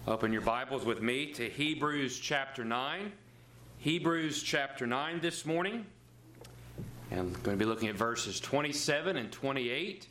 Open your Bibles with me to Hebrews chapter 9. Hebrews chapter 9 this morning. And I'm going to be looking at verses 27 and 28.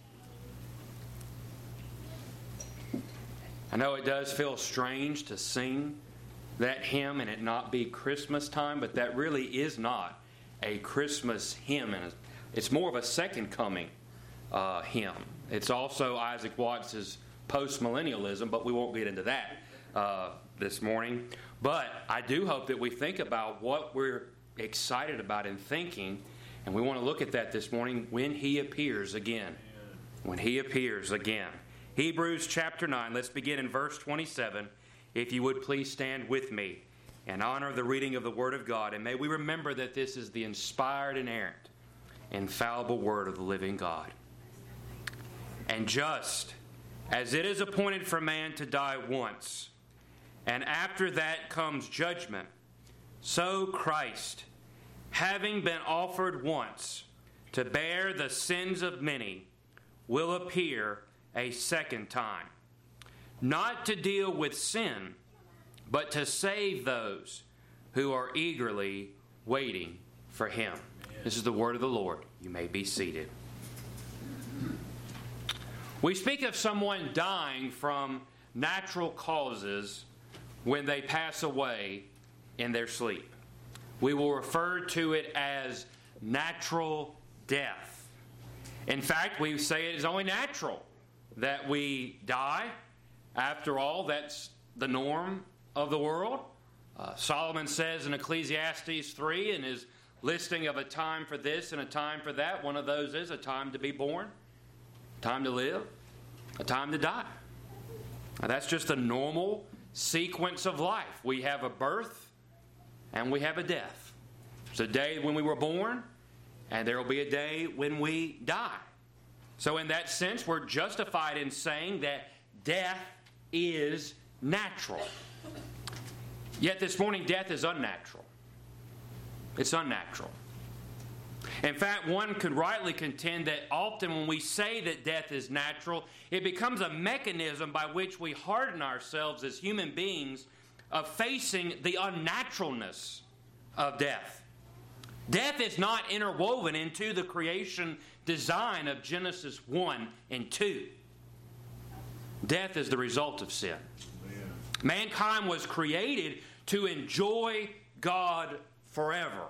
I know it does feel strange to sing that hymn and it not be Christmas time, but that really is not a Christmas hymn. And it's more of a second coming hymn. It's also Isaac Watts' post-millennialism, but we won't get into that this morning. But I do hope that we think about what we're excited about and thinking, and we want to look at that this morning when He appears again. When He appears again. Hebrews chapter 9, let's begin in verse 27. If you would please stand with me and honor the reading of the Word of God, and may we remember that this is the inspired, inerrant, infallible Word of the living God. And just as it is appointed for man to die once, and after that comes judgment, so Christ, having been offered once to bear the sins of many, will appear a second time, not to deal with sin, but to save those who are eagerly waiting for Him. This is the word of the Lord. You may be seated. We speak of someone dying from natural causes when they pass away in their sleep. We will refer to it as natural death. In fact, we say it is only natural that we die. After all, that's the norm of the world. Solomon says in Ecclesiastes 3, in his listing of a time for this and a time for that, one of those is a time to be born, time to live, a time to die. Now, that's just a normal sequence of life. We have a birth and we have a death. There's a day when we were born, and there will be a day when we die. So in that sense, we're justified in saying that death is natural. Yet this morning, death is unnatural. It's unnatural. In fact, one could rightly contend that often when we say that death is natural, it becomes a mechanism by which we harden ourselves as human beings of facing the unnaturalness of death. Death is not interwoven into the creation design of Genesis 1 and 2. Death is the result of sin. Mankind was created to enjoy God forever.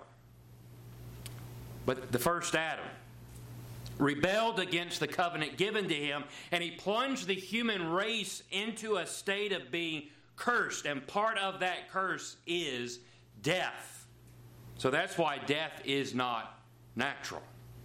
But the first Adam rebelled against the covenant given to him, and he plunged the human race into a state of being cursed, and part of that curse is death. So that's why death is not natural.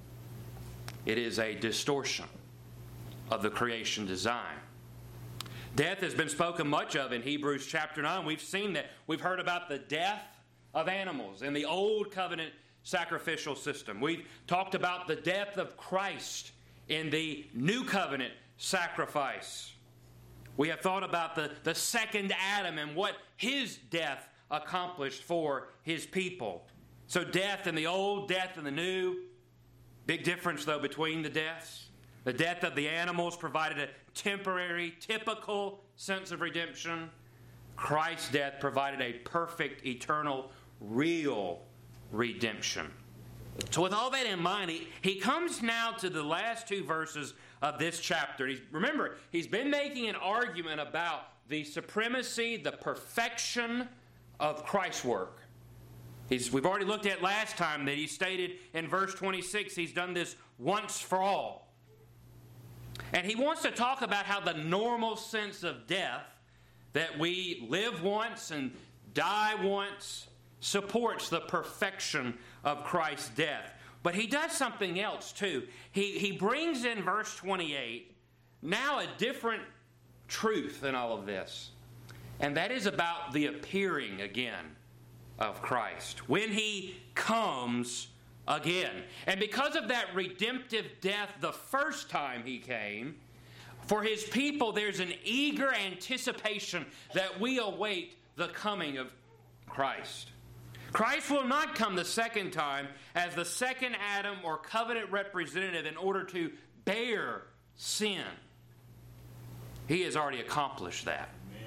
It is a distortion of the creation design. Death has been spoken much of in Hebrews chapter 9. We've seen that. We've heard about the death of animals in the old covenant sacrificial system. We've talked about the death of Christ in the new covenant sacrifice. We have thought about the second Adam and what his death accomplished for his people. So death in the old, death in the new. Big difference, though, between the deaths. The death of the animals provided a temporary, typical sense of redemption. Christ's death provided a perfect, eternal, real redemption. So with all that in mind, he comes now to the last two verses of this chapter. Remember, he's been making an argument about the supremacy, the perfection of Christ's work. We've already looked at last time that he stated in verse 26, he's done this once for all. And he wants to talk about how the normal sense of death, that we live once and die once, supports the perfection of Christ's death. But he does something else too. He brings in verse 28 now a different truth in all of this. And that is about the appearing again of Christ, when He comes again. And because of that redemptive death the first time He came, for His people there's an eager anticipation that we await the coming of Christ. Christ will not come the second time as the second Adam or covenant representative in order to bear sin. He has already accomplished that. Amen.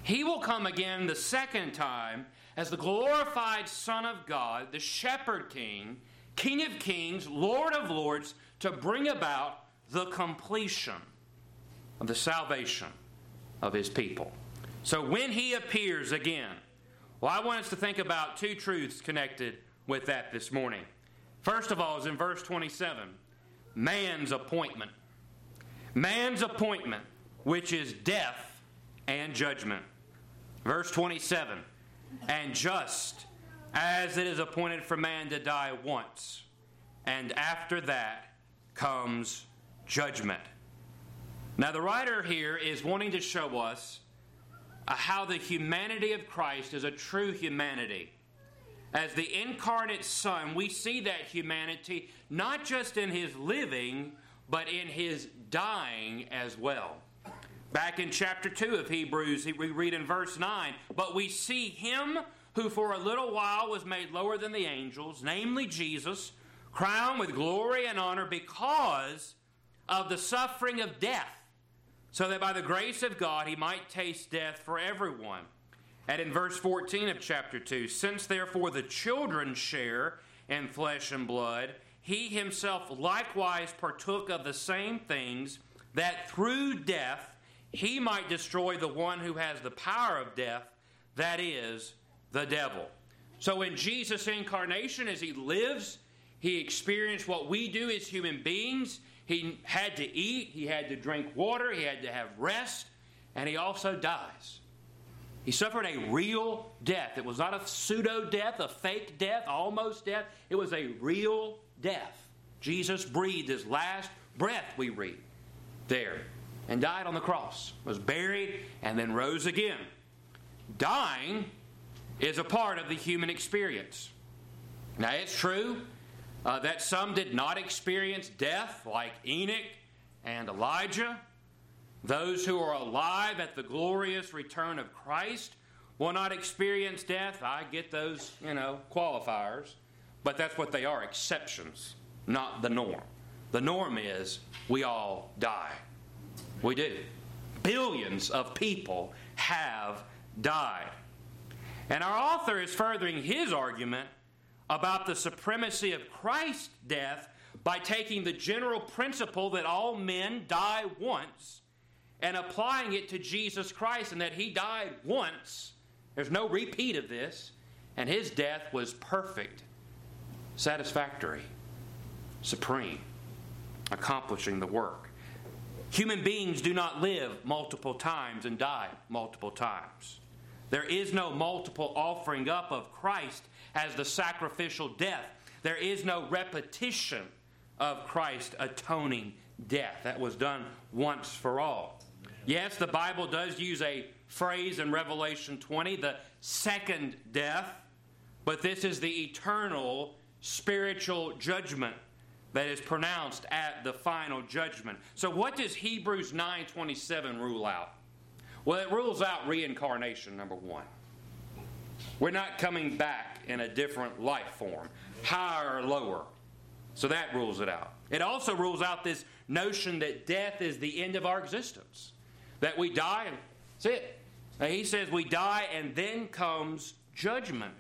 He will come again the second time as the glorified Son of God, the Shepherd King, King of kings, Lord of lords, to bring about the completion of the salvation of his people. So when he appears again, well, I want us to think about two truths connected with that this morning. First of all is in verse 27, man's appointment. Man's appointment, which is death and judgment. Verse 27, and just as it is appointed for man to die once, and after that comes judgment. Now the writer here is wanting to show us how the humanity of Christ is a true humanity. As the incarnate Son, we see that humanity not just in his living, but in his dying as well. Back in chapter 2 of Hebrews, we read in verse 9, but we see him who for a little while was made lower than the angels, namely Jesus, crowned with glory and honor because of the suffering of death, so that by the grace of God he might taste death for everyone. And in verse 14 of chapter 2, since therefore the children share in flesh and blood, he himself likewise partook of the same things, that through death he might destroy the one who has the power of death, that is, the devil. So in Jesus' incarnation, as he lives, he experienced what we do as human beings. He had to eat, he had to drink water, he had to have rest, and he also dies. He suffered a real death. It was not a pseudo-death, a fake death, almost death. It was a real death. Jesus breathed his last breath, we read, there, and died on the cross, was buried, and then rose again. Dying is a part of the human experience. Now, it's true that some did not experience death, like Enoch and Elijah. Those who are alive at the glorious return of Christ will not experience death. I get those, qualifiers. But that's what they are, exceptions, not the norm. The norm is we all die. We do. Billions of people have died. And our author is furthering his argument about the supremacy of Christ's death by taking the general principle that all men die once and applying it to Jesus Christ, and that he died once. There's no repeat of this. And his death was perfect, satisfactory, supreme, accomplishing the work. Human beings do not live multiple times and die multiple times. There is no multiple offering up of Christ as the sacrificial death. There is no repetition of Christ's atoning death. That was done once for all. Yes, the Bible does use a phrase in Revelation 20, the second death, but this is the eternal spiritual judgment that is pronounced at the final judgment. So what does Hebrews 9:27 rule out? Well, it rules out reincarnation, number one. We're not coming back in a different life form, higher or lower. So that rules it out. It also rules out this notion that death is the end of our existence. That we die and that's it. Now, he says we die and then comes judgment.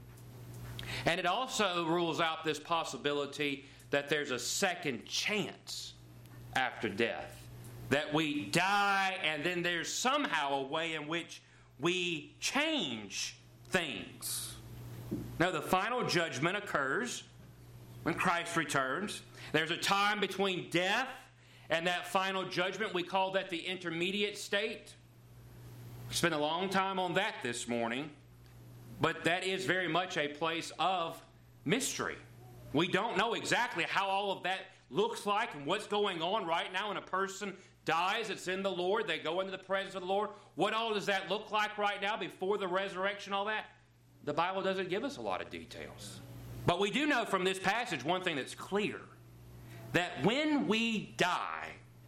And it also rules out this possibility that there's a second chance after death. That we die and then there's somehow a way in which we change things. Now, the final judgment occurs when Christ returns. There's a time between death and that final judgment. We call that the intermediate state. We spent a long time on that this morning. But that is very much a place of mystery. We don't know exactly how all of that looks like and what's going on right now when a person dies. It's in the Lord. They go into the presence of the Lord. What all does that look like right now before the resurrection, all that? The Bible doesn't give us a lot of details. But we do know from this passage one thing that's clear. That when we die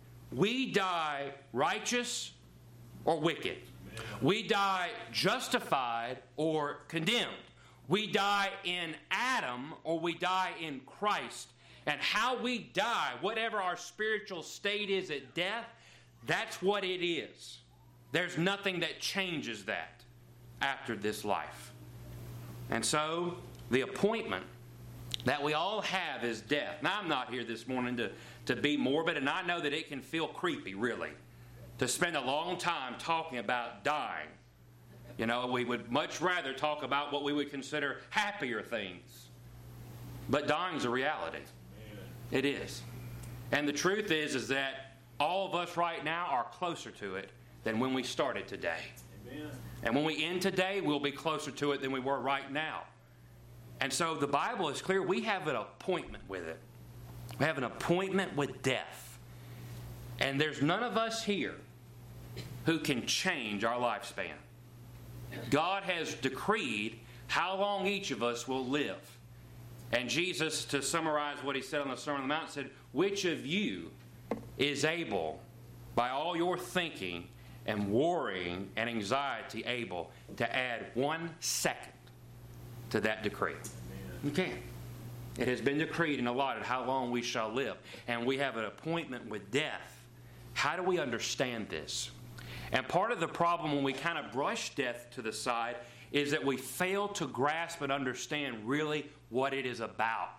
righteous or wicked. We die justified or condemned. We die in Adam or we die in Christ. And how we die, whatever our spiritual state is at death, that's what it is. There's nothing that changes that after this life. And so, the appointment that we all have is death. Now, I'm not here this morning to be morbid, and I know that it can feel creepy, really, to spend a long time talking about dying. You know, we would much rather talk about what we would consider happier things. But dying's a reality. It is. And the truth is that all of us right now are closer to it than when we started today. Amen. And when we end today, we'll be closer to it than we were right now. And so the Bible is clear. We have an appointment with it. We have an appointment with death. And there's none of us here who can change our lifespan. God has decreed how long each of us will live. And Jesus, to summarize what he said on the Sermon on the Mount, said, which of you is able, by all your thinking and worrying and anxiety, able to add 1 second to that decree? You can't. It has been decreed and allotted how long we shall live. And we have an appointment with death. How do we understand this? And part of the problem when we kind of brush death to the side is that we fail to grasp and understand really what it is about.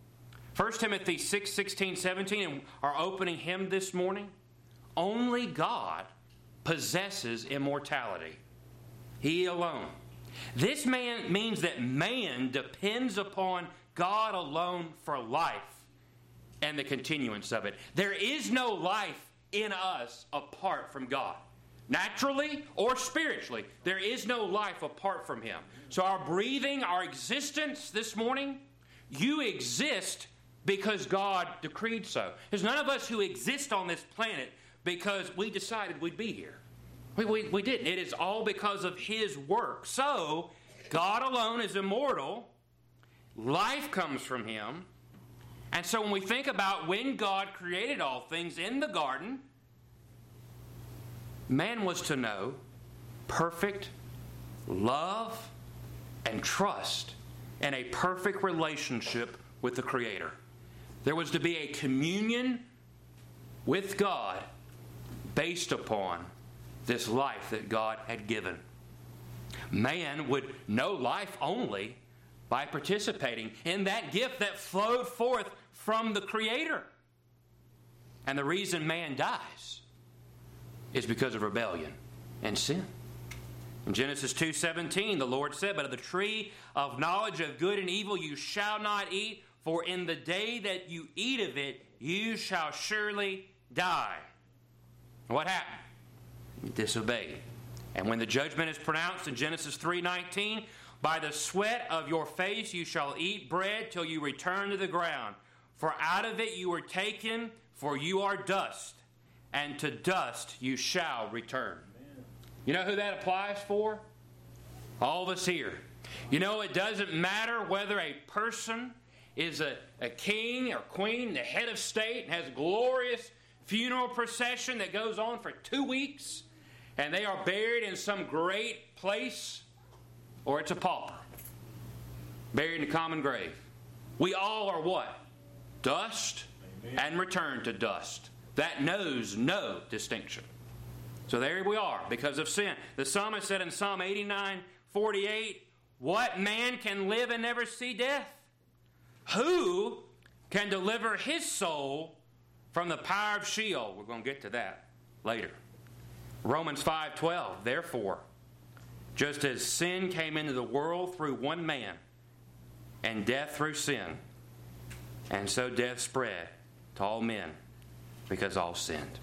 1 Timothy 6, 16, 17, and our opening hymn this morning, only God possesses immortality. He alone. This man means that man depends upon God alone for life and the continuance of it. There is no life in us apart from God. Naturally or spiritually, there is no life apart from Him. So our breathing, our existence this morning, you exist because God decreed so. There's none of us who exist on this planet because we decided we'd be here. We didn't. It is all because of His work. So, God alone is immortal. Life comes from Him. And so when we think about when God created all things in the garden, man was to know perfect love and trust and a perfect relationship with the Creator. There was to be a communion with God based upon this life that God had given. Man would know life only by participating in that gift that flowed forth from the Creator. And the reason man dies is because of rebellion and sin. In Genesis 2:17, the Lord said, "But of the tree of knowledge of good and evil you shall not eat, for in the day that you eat of it, you shall surely die." What happened? You disobeyed. And when the judgment is pronounced in Genesis 3:19, "By the sweat of your face you shall eat bread till you return to the ground. For out of it you were taken, for you are dust, and to dust you shall return." Amen. You know who that applies for? All of us here. You know, it doesn't matter whether a person is a king or queen, the head of state, and has a glorious funeral procession that goes on for 2 weeks, and they are buried in some great place, or it's a pauper, buried in a common grave. We all are what? Dust. Amen. And return to dust. That knows no distinction. So there we are, because of sin. The psalmist said in Psalm 89:48, "What man can live and never see death? Who can deliver his soul from the power of Sheol?" We're going to get to that later. Romans 5:12, "Therefore, just as sin came into the world through one man, and death through sin, and so death spread to all men, because all sinned."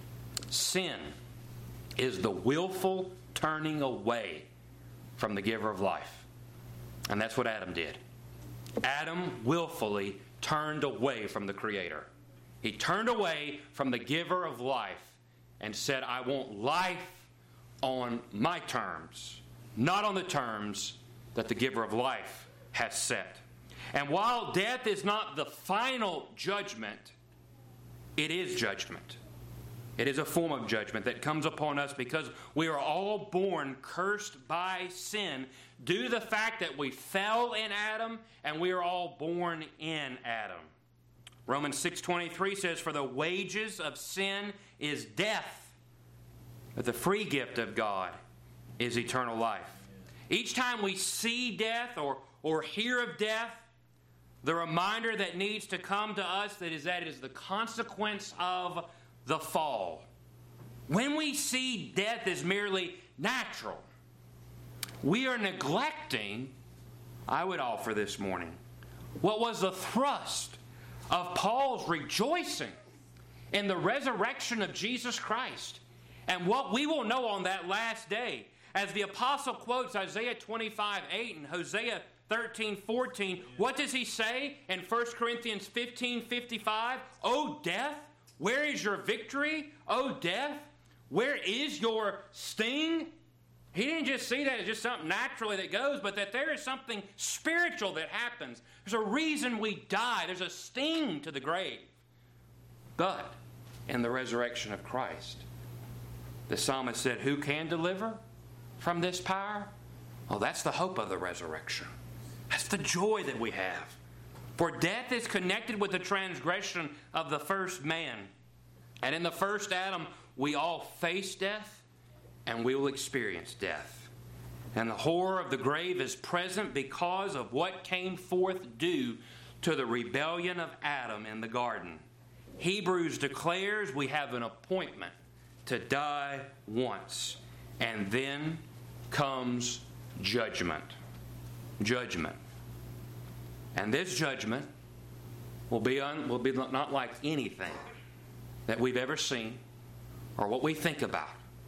Sin is the willful turning away from the giver of life. And that's what Adam did. Adam willfully turned away from the Creator. He turned away from the giver of life and said, "I want life on my terms, not on the terms that the giver of life has set." And while death is not the final judgment, it is judgment. It is a form of judgment that comes upon us because we are all born cursed by sin due to the fact that we fell in Adam and we are all born in Adam. Romans 6:23 says, "For the wages of sin is death, But the free gift of God is eternal life. Each time we see death or hear of death, the reminder that needs to come to us that it is the consequence of the fall. When we see death as merely natural, we are neglecting, I would offer this morning, what was the thrust of Paul's rejoicing in the resurrection of Jesus Christ and what we will know on that last day. As the apostle quotes Isaiah 25:8 and Hosea 13:14, what does he say in 1 Corinthians 15:55? O death, where is your victory? O death, where is your sting? He didn't just see that as just something naturally that goes, but that there is something spiritual that happens. There's a reason we die. There's a sting to the grave. But in the resurrection of Christ, the psalmist said, who can deliver from this power? Well, that's the hope of the resurrection. That's the joy that we have. For death is connected with the transgression of the first man. And in the first Adam, we all face death and we will experience death. And the horror of the grave is present because of what came forth due to the rebellion of Adam in the garden. Hebrews declares we have an appointment to die once, and then comes judgment. Judgment. And this judgment will be not like anything that we've ever seen or what we think about.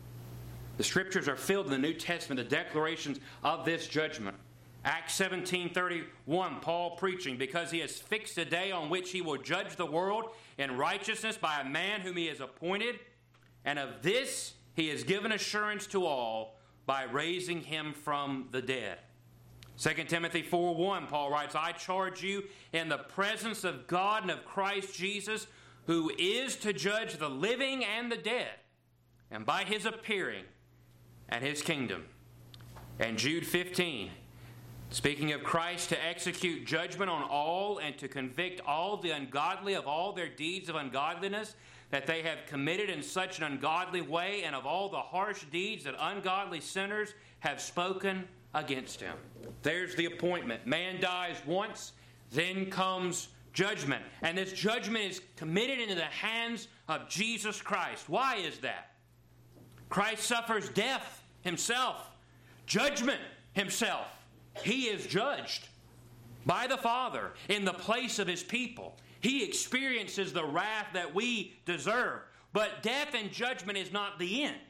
The Scriptures are filled in the New Testament, the declarations of this judgment. Acts 17:31, Paul preaching, because he has fixed a day on which he will judge the world in righteousness by a man whom he has appointed, and of this he has given assurance to all by raising him from the dead. 2 Timothy 4:1, Paul writes, I charge you in the presence of God and of Christ Jesus, who is to judge the living and the dead, and by his appearing and his kingdom. And Jude 15, speaking of Christ to execute judgment on all and to convict all the ungodly of all their deeds of ungodliness that they have committed in such an ungodly way, and of all the harsh deeds that ungodly sinners have spoken against him. There's the appointment. Man dies once, then comes judgment. And this judgment is committed into the hands of Jesus Christ. Why is that? Christ suffers death himself, judgment himself. He is judged by the Father in the place of his people. He experiences the wrath that we deserve. But death and judgment is not the end.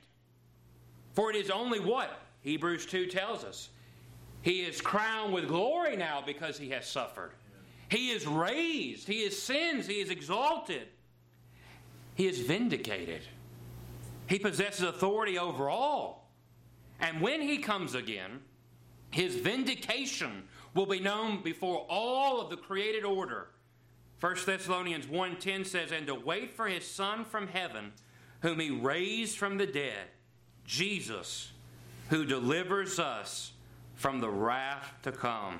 For it is only what Hebrews 2 tells us. He is crowned with glory now because he has suffered. He is raised. He is sins. He is exalted. He is vindicated. He possesses authority over all. And when he comes again, his vindication will be known before all of the created order. 1 Thessalonians 1:10 says, and to wait for his Son from heaven, whom he raised from the dead, Jesus, who delivers us from the wrath to come.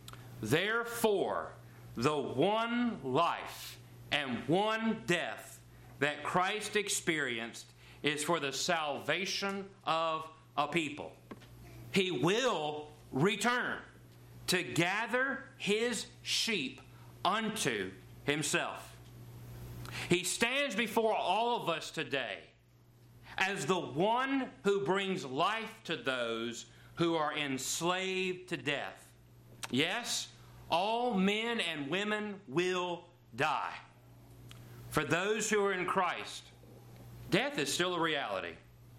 Therefore, the one life and one death that Christ experienced is for the salvation of a people. He will return to gather his sheep unto himself. He stands before all of us today as the one who brings life to those who are enslaved to death. Yes, all men and women will die. For those who are in Christ, death is still a reality.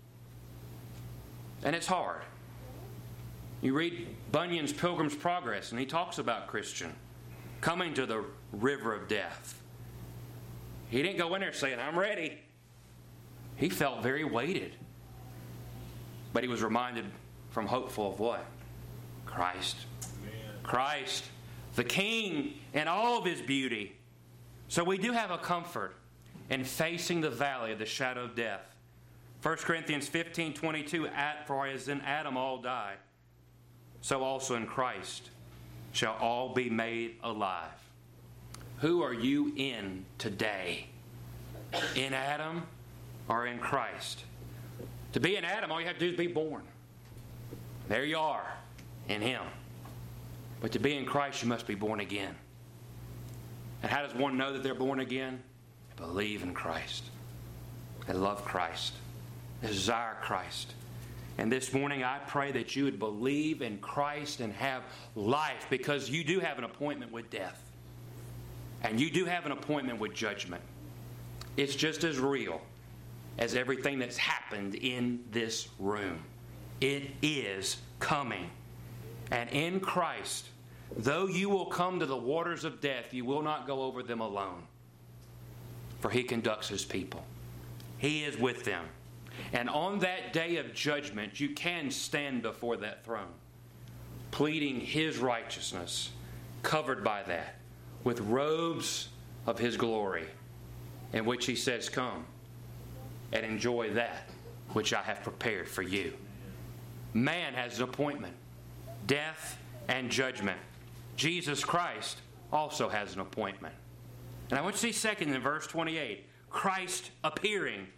And it's hard. You read Bunyan's Pilgrim's Progress, and he talks about Christian coming to the river of death. He didn't go in there saying, I'm ready. He felt very weighted. But he was reminded from hopeful of what? Christ. Amen. Christ, the King in all of his beauty. So we do have a comfort in facing the valley of the shadow of death. 1 Corinthians 15:22, for as in Adam all die, so also in Christ shall all be made alive. Who are you in today? In Adam or in Christ? To be in Adam, all you have to do is be born. There you are, in Him. But to be in Christ, you must be born again. And how does one know that they're born again? They believe in Christ. They love Christ. They desire Christ. And this morning I pray that you would believe in Christ and have life, because you do have an appointment with death. And you do have an appointment with judgment. It's just as real as everything that's happened in this room. It is coming. And in Christ, though you will come to the waters of death, you will not go over them alone. For He conducts His people. He is with them. And on that day of judgment, you can stand before that throne, pleading His righteousness, covered by that, with robes of His glory, in which He says, come and enjoy that which I have prepared for you. Man has an appointment, death and judgment. Jesus Christ also has an appointment. And I want you to see second in verse 28, Christ appearing,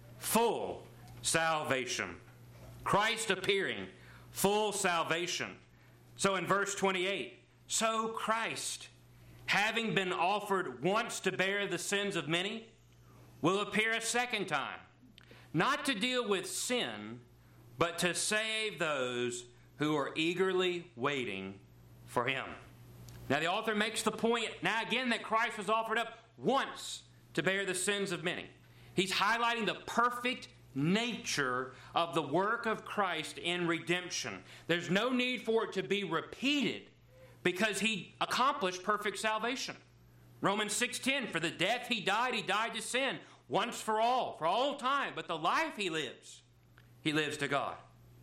full salvation. Christ appearing, full salvation. So in verse 28, so Christ, having been offered once to bear the sins of many, will appear a second time, not to deal with sin, but to save those who are eagerly waiting for Him. Now the author makes the point, now again, that Christ was offered up once to bear the sins of many. He's highlighting the perfect nature of the work of Christ in redemption. There's no need for it to be repeated because He accomplished perfect salvation. Romans 6:10, for the death He died to sin once for all time. But the life He lives to God.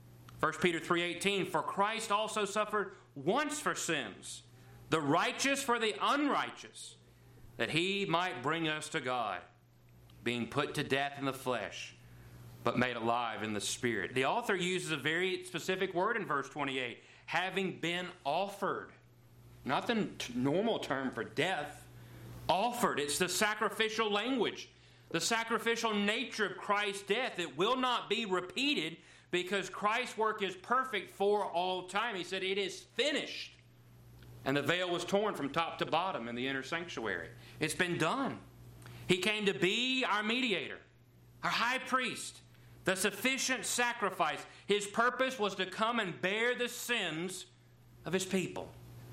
1 Peter 3:18, for Christ also suffered once for sins, the righteous for the unrighteous, that He might bring us to God, being put to death in the flesh, but made alive in the Spirit. The author uses a very specific word in verse 28, having been offered. Not the normal term for death. Offered. It's the sacrificial language, the sacrificial nature of Christ's death. It will not be repeated because Christ's work is perfect for all time. He said, it is finished. And the veil was torn from top to bottom in the inner sanctuary. It's been done. He came to be our mediator, our high priest, the sufficient sacrifice. His purpose was to come and bear the sins of His people.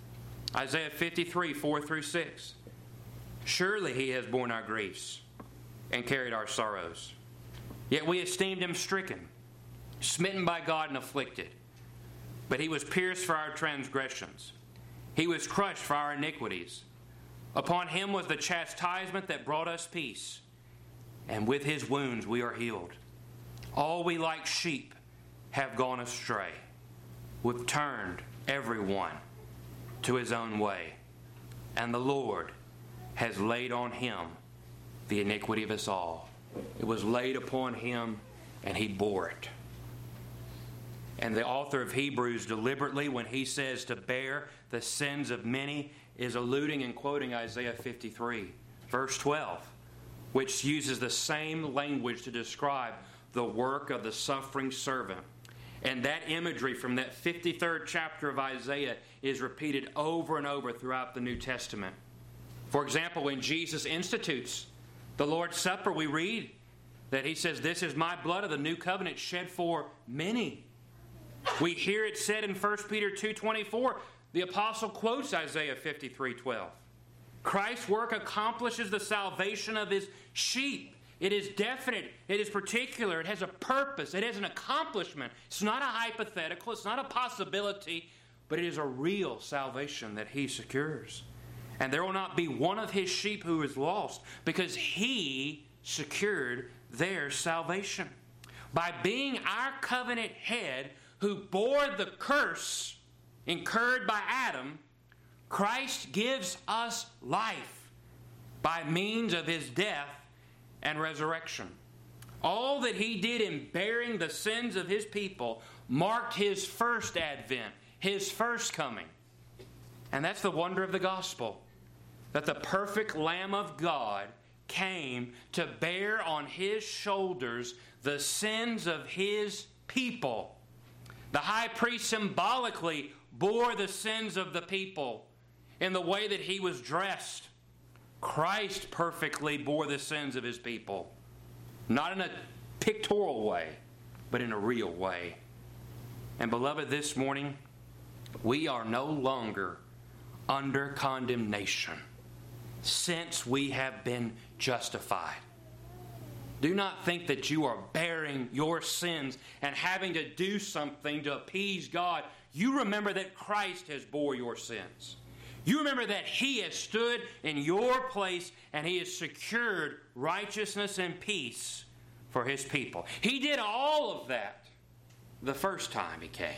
Isaiah 53, 4 through 6. Surely He has borne our griefs and carried our sorrows. Yet we esteemed Him stricken, smitten by God and afflicted. But He was pierced for our transgressions. He was crushed for our iniquities. Upon Him was the chastisement that brought us peace. And with His wounds we are healed. All we like sheep have gone astray. We've turned every one to his own way. And the Lord has laid on Him the iniquity of us all. It was laid upon Him, and He bore it. And the author of Hebrews deliberately, when he says to bear the sins of many, is alluding and quoting Isaiah 53, verse 12, which uses the same language to describe the work of the suffering servant. And that imagery from that 53rd chapter of Isaiah is repeated over and over throughout the New Testament. For example, when Jesus institutes the Lord's Supper, we read that He says, this is my blood of the new covenant shed for many. We hear it said in 1 Peter 2:24, the apostle quotes Isaiah 53:12. Christ's work accomplishes the salvation of His sheep. It is definite. It is particular. It has a purpose. It has an accomplishment. It's not a hypothetical. It's not a possibility, but it is a real salvation that He secures. And there will not be one of His sheep who is lost, because He secured their salvation. By being our covenant head who bore the curse incurred by Adam, Christ gives us life by means of His death and resurrection. All that He did in bearing the sins of His people marked His first advent, His first coming. And that's the wonder of the gospel, that the perfect Lamb of God came to bear on his shoulders the sins of his people. The high priest symbolically bore the sins of the people in the way that he was dressed. Christ perfectly bore the sins of his people. Not in a pictorial way, but in a real way. And beloved, this morning, we are no longer under condemnation since we have been justified. Do not think that you are bearing your sins and having to do something to appease God. You remember that Christ has bore your sins. You remember that He has stood in your place and He has secured righteousness and peace for His people. He did all of that the first time He came.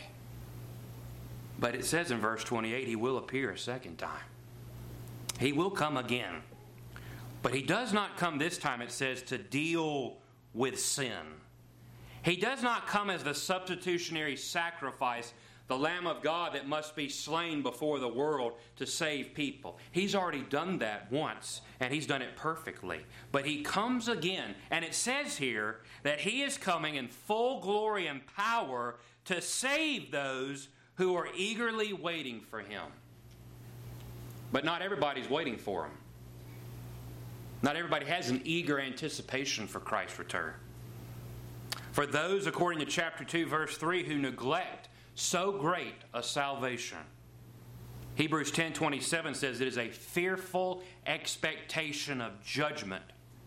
But it says in verse 28, He will appear a second time. He will come again. But He does not come this time, it says, to deal with sin. He does not come as the substitutionary sacrifice, the Lamb of God that must be slain before the world to save people. He's already done that once, and He's done it perfectly. But He comes again, and it says here that He is coming in full glory and power to save those who are eagerly waiting for Him. But not everybody's waiting for Him. Not everybody has an eager anticipation for Christ's return. For those, according to chapter 2, verse 3, who neglect so great a salvation, Hebrews 10:27 says it is a fearful expectation of judgment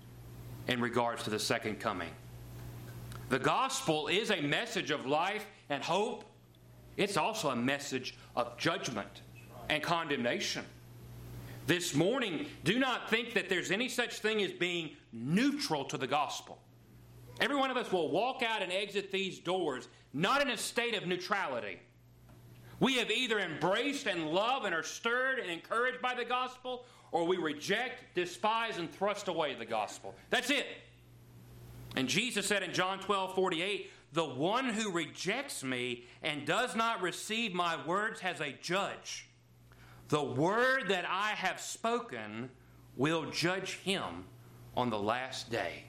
in regards to the second coming. The gospel is a message of life and hope. It's also a message of judgment and condemnation. This morning, do not think that there's any such thing as being neutral to the gospel. Every one of us will walk out and exit these doors not in a state of neutrality. We have either embraced and love and are stirred and encouraged by the gospel, or we reject, despise, and thrust away the gospel. That's it. And Jesus said in John 12:48, the one who rejects me and does not receive my words has a judge. The word that I have spoken will judge him on the last day.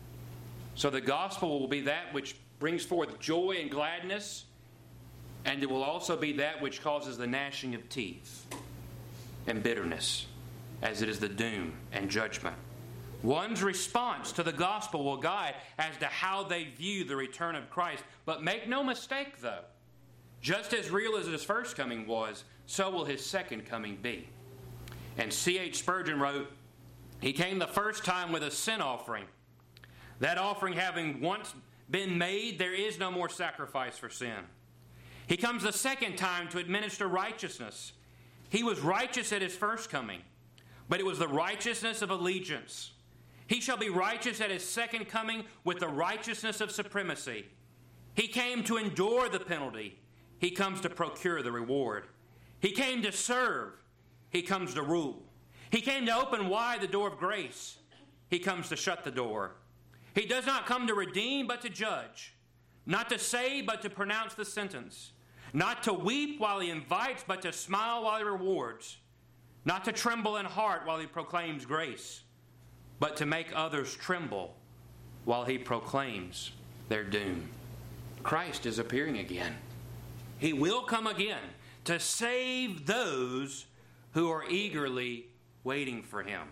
So the gospel will be that which brings forth joy and gladness, and it will also be that which causes the gnashing of teeth and bitterness, as it is the doom and judgment. One's response to the gospel will guide as to how they view the return of Christ. But make no mistake, though, just as real as His first coming was, so will His second coming be. And C.H. Spurgeon wrote, He came the first time with a sin offering. That offering having once been made, there is no more sacrifice for sin. He comes the second time to administer righteousness. He was righteous at His first coming, but it was the righteousness of allegiance. He shall be righteous at His second coming with the righteousness of supremacy. He came to endure the penalty. He comes to procure the reward. He came to serve. He comes to rule. He came to open wide the door of grace. He comes to shut the door. He does not come to redeem, but to judge. Not to save, but to pronounce the sentence. Not to weep while He invites, but to smile while He rewards. Not to tremble in heart while He proclaims grace, but to make others tremble while He proclaims their doom. Christ is appearing again. He will come again to save those who are eagerly waiting for Him.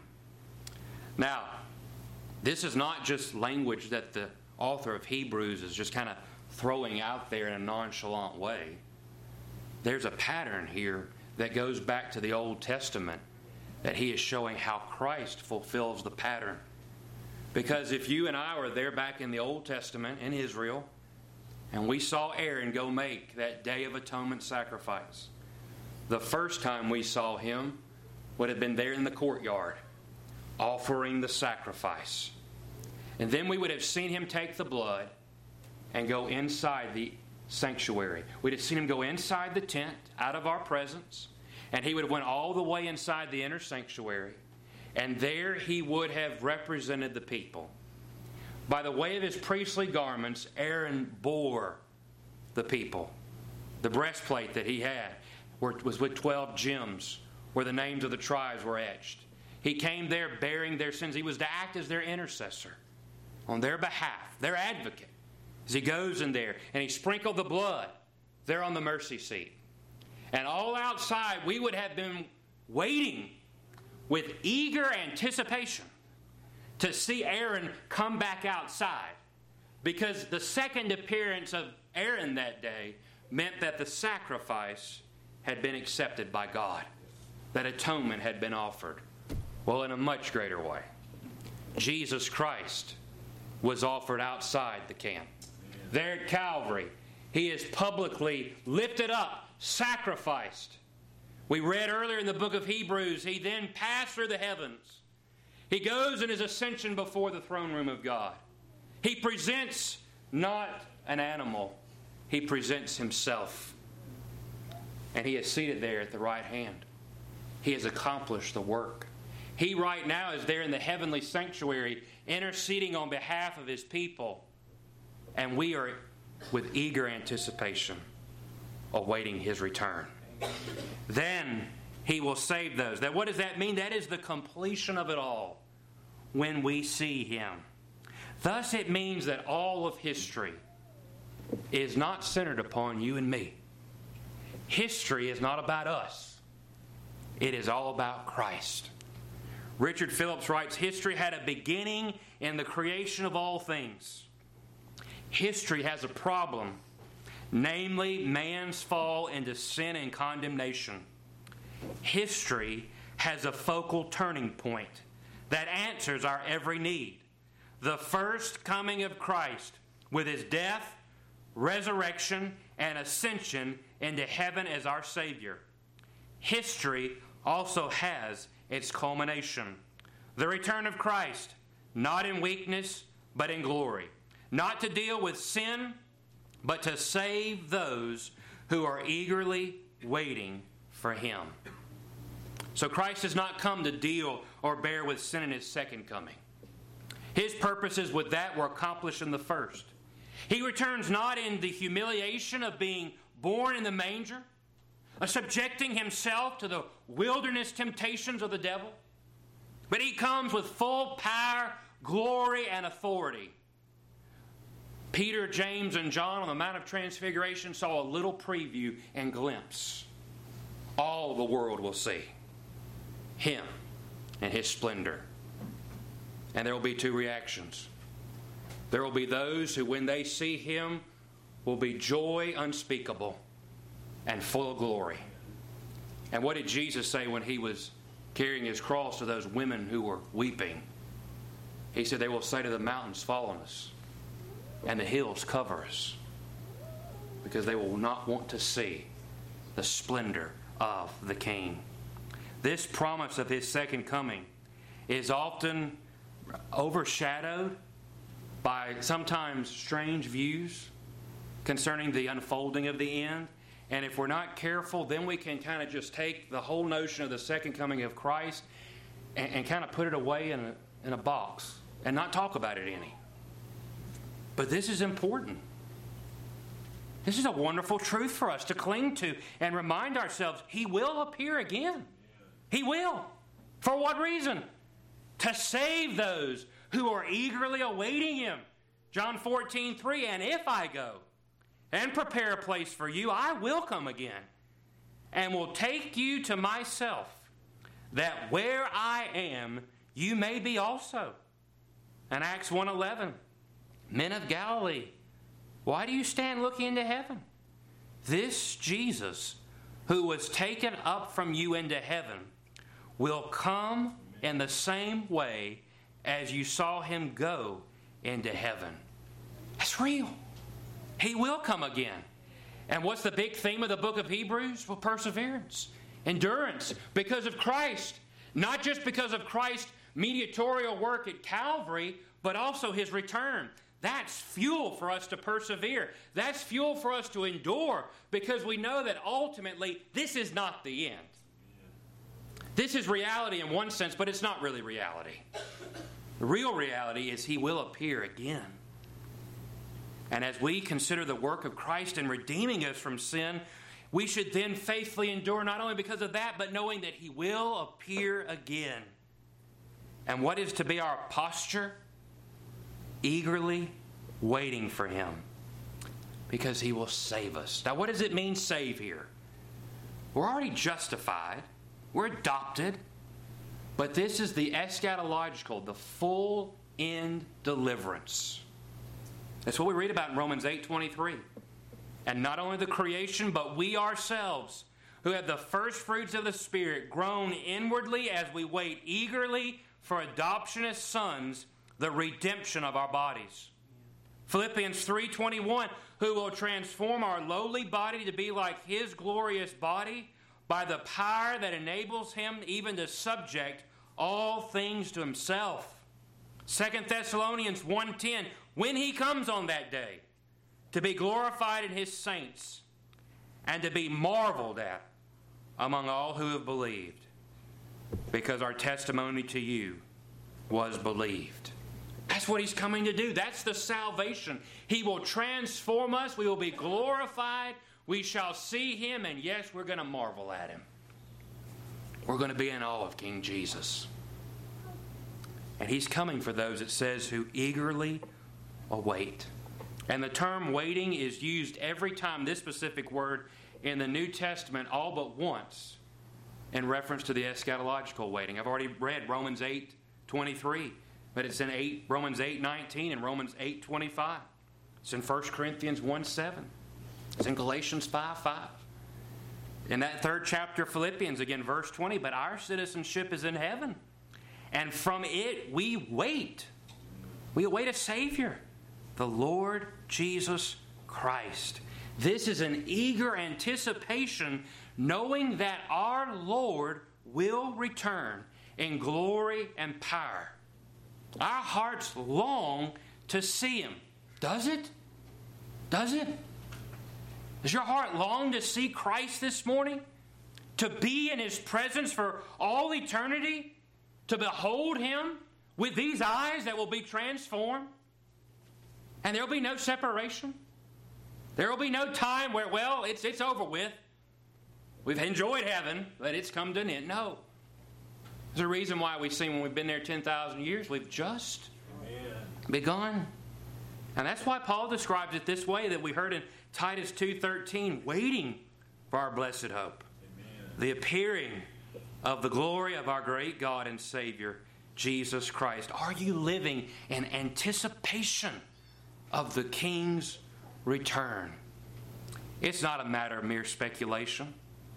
Now, this is not just language that the author of Hebrews is just kind of throwing out there in a nonchalant way. There's a pattern here that goes back to the Old Testament that he is showing how Christ fulfills the pattern. Because if you and I were there back in the Old Testament in Israel, and we saw Aaron go make that Day of Atonement sacrifice, the first time we saw him would have been there in the courtyard, offering the sacrifice. And then we would have seen him take the blood and go inside the sanctuary. We'd have seen him go inside the tent, out of our presence, and he would have went all the way inside the inner sanctuary. And there he would have represented the people. By the way of his priestly garments, Aaron bore the people. The breastplate that he had was with 12 gems where the names of the tribes were etched. He came there bearing their sins. He was to act as their intercessor on their behalf, their advocate. As he goes in there and he sprinkled the blood there on the mercy seat. And all outside, we would have been waiting with eager anticipation to see Aaron come back outside, because the second appearance of Aaron that day meant that the sacrifice had been accepted by God, that atonement had been offered. Well, in a much greater way, Jesus Christ was offered outside the camp. There at Calvary, he is publicly lifted up, sacrificed. We read earlier in the book of Hebrews, he then passed through the heavens. He goes in his ascension before the throne room of God. He presents not an animal, he presents himself. And he is seated there at the right hand. He has accomplished the work. He right now is there in the heavenly sanctuary interceding on behalf of his people. And we are with eager anticipation awaiting his return. Then he will save those. What does that mean? That is the completion of it all when we see him. Thus it means that all of history is not centered upon you and me. History is not about us. It is all about Christ. Richard Phillips writes, history had a beginning in the creation of all things. History has a problem, namely man's fall into sin and condemnation. History has a focal turning point that answers our every need. The first coming of Christ with his death, resurrection, and ascension into heaven as our Savior. History also has its culmination. The return of Christ, not in weakness, but in glory. Not to deal with sin, but to save those who are eagerly waiting for him. So Christ has not come to deal or bear with sin in his second coming. His purposes with that were accomplished in the first. He returns not in the humiliation of being born in the manger, of subjecting himself to the wilderness temptations of the devil, but he comes with full power, glory, and authority. Peter, James, and John on the Mount of Transfiguration saw a little preview and glimpse. All the world will see him and his splendor. And there will be two reactions. There will be those who, when they see him, will be joy unspeakable and full of glory. And what did Jesus say when he was carrying his cross to those women who were weeping? He said, they will say to the mountains, fall on us, and the hills cover us, because they will not want to see the splendor of the King. This promise of his second coming is often overshadowed by sometimes strange views concerning the unfolding of the end. And if we're not careful, then we can kind of just take the whole notion of the second coming of Christ and kind of put it away in a box and not talk about it any. But this is important. This is a wonderful truth for us to cling to and remind ourselves he will appear again. He will. For what reason? To save those who are eagerly awaiting him. John 14:3, and if I go and prepare a place for you, I will come again and will take you to myself, that where I am, you may be also. And Acts 1:11, men of Galilee, why do you stand looking into heaven? This Jesus, who was taken up from you into heaven, will come in the same way as you saw him go into heaven. That's real. He will come again. And what's the big theme of the book of Hebrews? Well, perseverance, endurance, because of Christ. Not just because of Christ's mediatorial work at Calvary, but also his return. That's fuel for us to persevere. That's fuel for us to endure, because we know that ultimately this is not the end. This is reality in one sense, but it's not really reality. The real reality is he will appear again. And as we consider the work of Christ in redeeming us from sin, we should then faithfully endure, not only because of that, but knowing that he will appear again And what is to be our posture? Eagerly waiting for Him, because He will save us. Now, what does it mean, save here? We're already justified. We're adopted. But this is the eschatological, the full end deliverance. That's what we read about in Romans 8:23. And not only the creation, but we ourselves, who have the first fruits of the Spirit, groan inwardly as we wait eagerly for adoption as sons, the redemption of our bodies. Philippians 3:21, who will transform our lowly body to be like His glorious body by the power that enables Him even to subject all things to Himself. 2 Thessalonians 1:10, when He comes on that day, to be glorified in His saints and to be marveled at among all who have believed, because our testimony to you was believed. That's what He's coming to do. That's the salvation. He will transform us. We will be glorified. We shall see Him, and yes, we're going to marvel at Him. We're going to be in awe of King Jesus. And He's coming for those, it says, who eagerly await. And the term waiting is used every time, this specific word, in the New Testament, all but once, in reference to the eschatological waiting. I've already read Romans 8:23, but it's in Romans 8:19 and Romans 8:25. It's in 1 Corinthians 1:7. It's in Galatians 5:5. In that third chapter of Philippians, again, verse 20, but our citizenship is in heaven, and from it we wait. We await a Savior, the Lord Jesus Christ. This is an eager anticipation, knowing that our Lord will return in glory and power. Our hearts long to see Him. Does it? Does it? Does your heart long to see Christ this morning? To be in His presence for all eternity? To behold Him with these eyes that will be transformed? And there will be no separation? There will be no time where, well, it's over with. We've enjoyed heaven, but it's come to an end. No. There's a reason why we sing when we've been there 10,000 years, we've just begun. And that's why Paul describes it this way that we heard in Titus 2:13, waiting for our blessed hope. Amen. The appearing of the glory of our great God and Savior, Jesus Christ. Are you living in anticipation of the King's return? It's not a matter of mere speculation.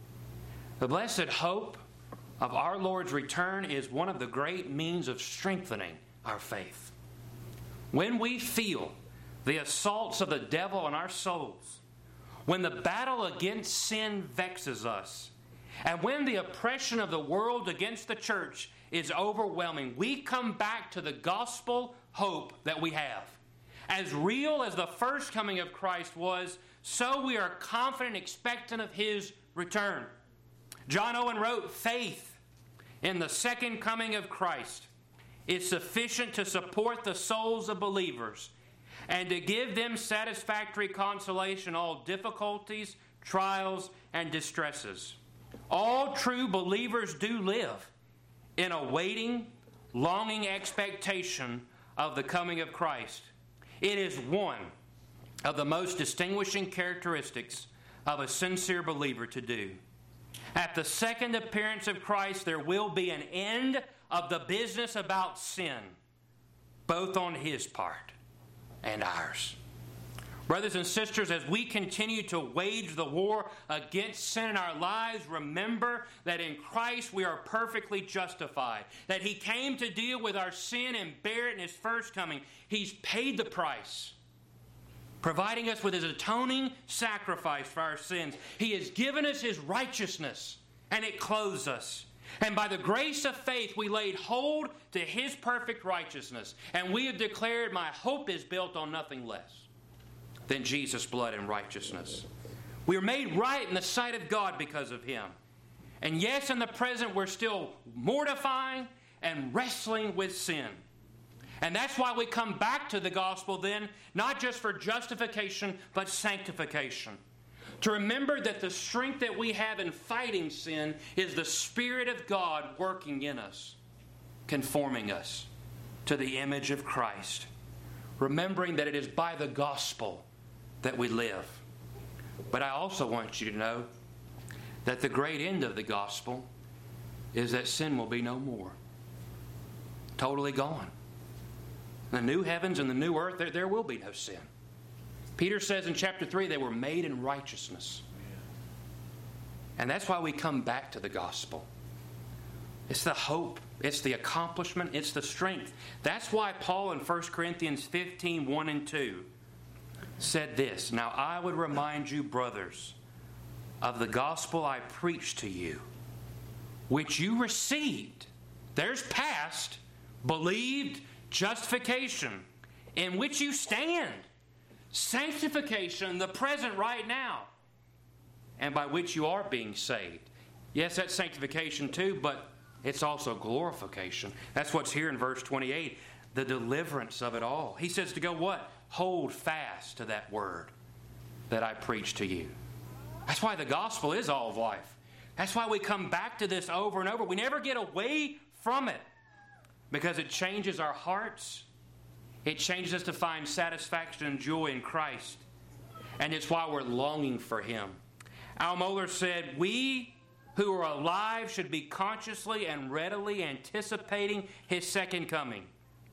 The blessed hope of our Lord's return is one of the great means of strengthening our faith. When we feel the assaults of the devil on our souls, when the battle against sin vexes us, and when the oppression of the world against the church is overwhelming, we come back to the gospel hope that we have. As real as the first coming of Christ was, so we are confident, expectant of His return. John Owen wrote, faith in the second coming of Christ is sufficient to support the souls of believers and to give them satisfactory consolation in all difficulties, trials, and distresses. All true believers do live in a waiting, longing expectation of the coming of Christ. It is one of the most distinguishing characteristics of a sincere believer to do. At the second appearance of Christ, there will be an end of the business about sin, both on His part and ours. Brothers and sisters, as we continue to wage the war against sin in our lives, remember that in Christ we are perfectly justified. That He came to deal with our sin and bear it in His first coming. He's paid the price, providing us with His atoning sacrifice for our sins. He has given us His righteousness, and it clothes us. And by the grace of faith, we laid hold to His perfect righteousness. And we have declared, my hope is built on nothing less than Jesus' blood and righteousness. We are made right in the sight of God because of Him. And yes, in the present, we're still mortifying and wrestling with sin. And that's why we come back to the gospel then, not just for justification, but sanctification. To remember that the strength that we have in fighting sin is the Spirit of God working in us. conforming us to the image of Christ, remembering that it is by the gospel that we live. But I also want you to know that the great end of the gospel is that sin will be no more. Totally gone. The new heavens and the new earth, there will be no sin. Peter says in chapter 3, they were made in righteousness. And that's why we come back to the gospel. It's the hope. It's the accomplishment. It's the strength. That's why Paul in 1 Corinthians 15, 1 and 2 said this, "Now I would remind you, brothers, of the gospel I preached to you, which you received." There's past, believed, justification, in which you stand. Sanctification, the present right now, and by which you are being saved. Yes, that's sanctification too, but it's also glorification. That's what's here in verse 28, the deliverance of it all. He says to go what? Hold fast to that word that I preached to you. That's why the gospel is all of life. That's why we come back to this over and over. We never get away from it because it changes our hearts. It changes us to find satisfaction and joy in Christ. And it's why we're longing for Him. Al Mohler said, "We who are alive should be consciously and readily anticipating His second coming.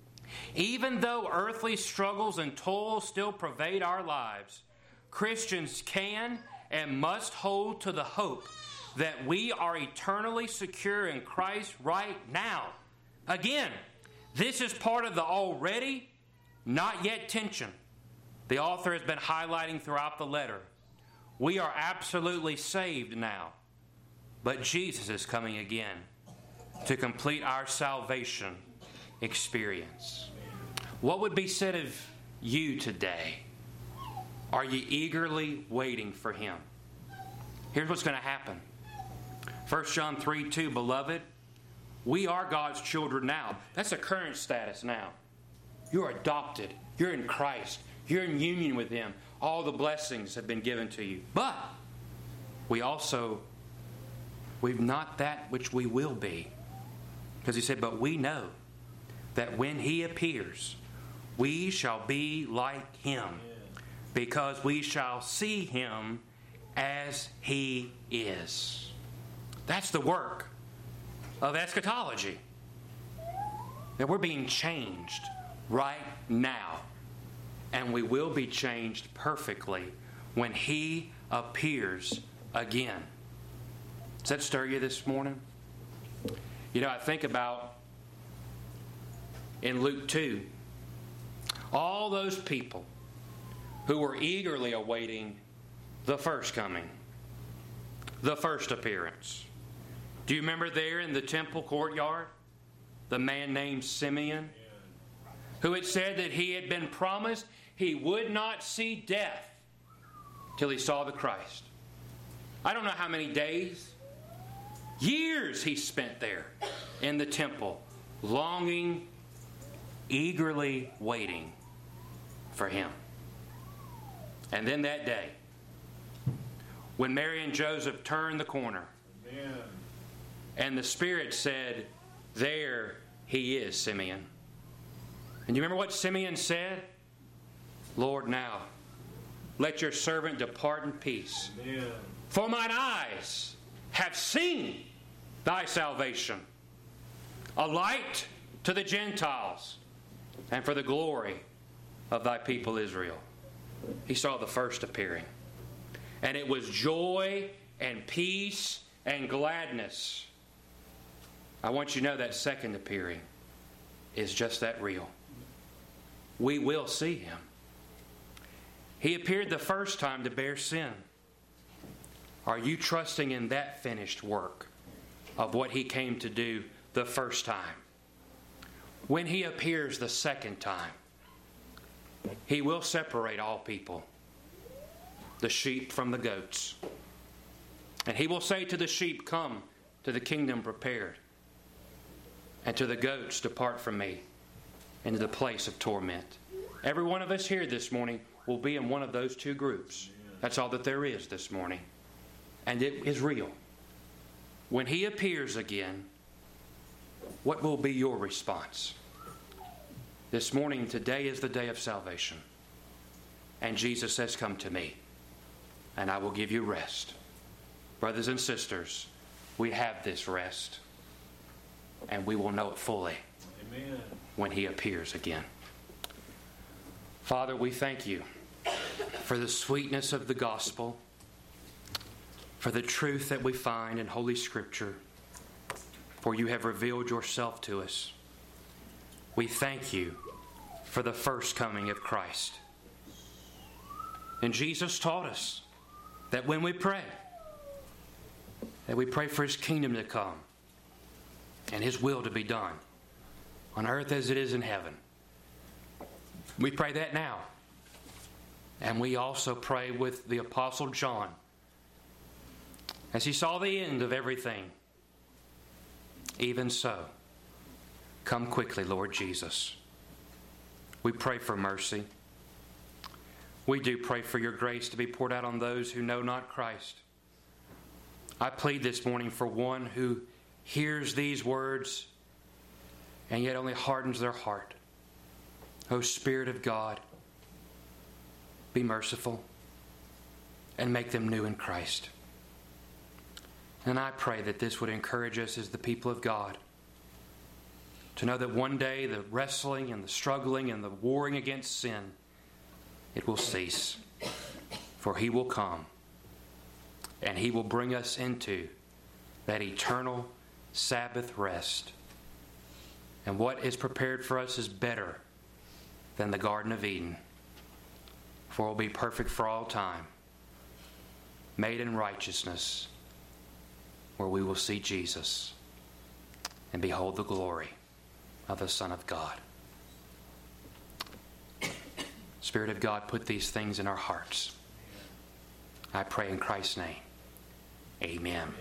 Even though earthly struggles and toils still pervade our lives, Christians can and must hold to the hope that we are eternally secure in Christ right now." Again, this is part of the already, not yet tension the author has been highlighting throughout the letter. We are absolutely saved now, but Jesus is coming again to complete our salvation experience. What would be said of you today? Are you eagerly waiting for Him? Here's what's going to happen. 1 John 3:2, "Beloved, we are God's children now." That's a current status now. You're adopted. You're in Christ. You're in union with Him. All the blessings have been given to you. But we've not that which we will be. Because He said, "But we know that when He appears, we shall be like Him, because we shall see Him as He is." That's the work of eschatology. That we're being changed right now. And we will be changed perfectly when He appears again. Does that stir you this morning? You know, I think about in Luke 2, all those people who were eagerly awaiting the first coming, the first appearance. Do you remember there in the temple courtyard, the man named Simeon, who had said that he had been promised he would not see death till he saw the Christ? I don't know how many days, years he spent there in the temple, longing, eagerly waiting for Him. And then that day, when Mary and Joseph turned the corner, Amen, and the Spirit said, "There He is, Simeon." And you remember what Simeon said? "Lord, now let your servant depart in peace. Amen. For mine eyes have seen thy salvation, a light to the Gentiles, and for the glory of thy people Israel." He saw the first appearing. And it was joy and peace and gladness. I want you to know that second appearing is just that real. We will see Him. He appeared the first time to bear sin. Are you trusting in that finished work of what He came to do the first time? When He appears the second time, He will separate all people, the sheep from the goats. And He will say to the sheep, "Come to the kingdom prepared," and to the goats, "Depart from me into the place of torment." Every one of us here this morning will be in one of those two groups. That's all that there is this morning. And it is real. When He appears again, What will be your response? This morning, today is the day of salvation. And Jesus says, come to me, and I will give you rest. Brothers and sisters, we have this rest, and we will know it fully. Amen. When He appears again. Father, we thank you for the sweetness of the gospel, for the truth that we find in Holy Scripture, for you have revealed yourself to us. We thank you for the first coming of Christ. And Jesus taught us that when we pray, that we pray for His kingdom to come and His will to be done on earth as it is in heaven. We pray that now. And we also pray with the Apostle John as he saw the end of everything. Even so, come quickly, Lord Jesus. We pray for mercy. We do pray for your grace to be poured out on those who know not Christ. I plead this morning for one who hears these words and yet only hardens their heart. O Spirit of God, be merciful and make them new in Christ. And I pray that this would encourage us as the people of God to know that one day the wrestling and the struggling and the warring against sin, it will cease. For He will come and He will bring us into that eternal Sabbath rest. And what is prepared for us is better than the Garden of Eden. For it will be perfect for all time, made in righteousness, where we will see Jesus and behold the glory of the Son of God. Spirit of God, put these things in our hearts. I pray in Christ's name. Amen.